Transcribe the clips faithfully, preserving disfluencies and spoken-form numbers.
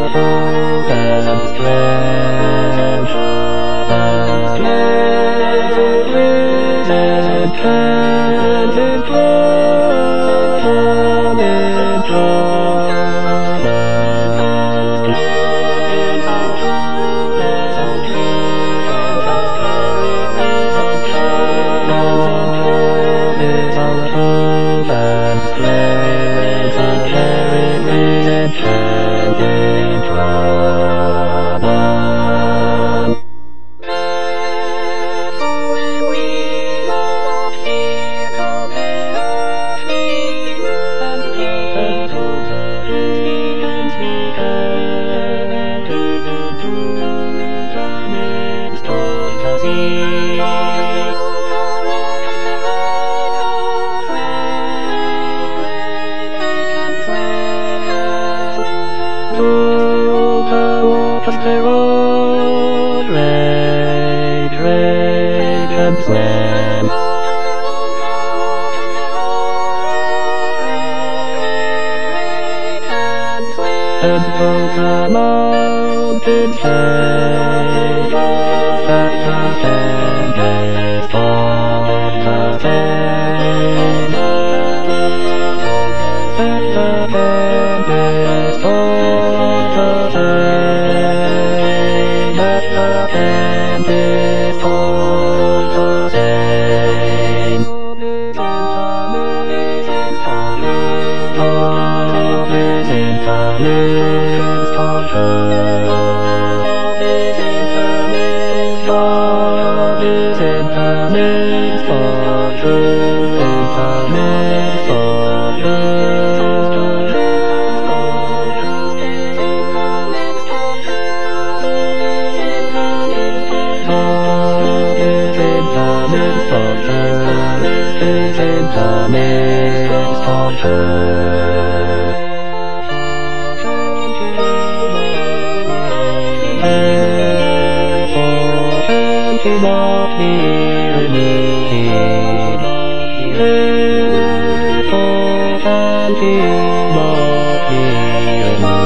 hope and strength, and cleanse and cleanse it from and told the mountain shade that the sandest on the sand, that the sandest on the sand, that the sandest on the sand. Lives for her. God is in the midst for true, in the midst for true. God is in the midst for true, is in the midst for true. To walk here in me, therefore and to walk here in me,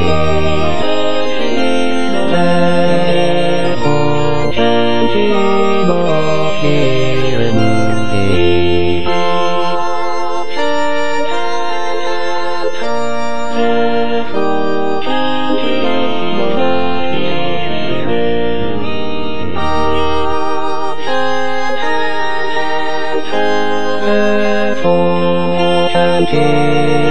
therefore and to walk here in me. Therefore, and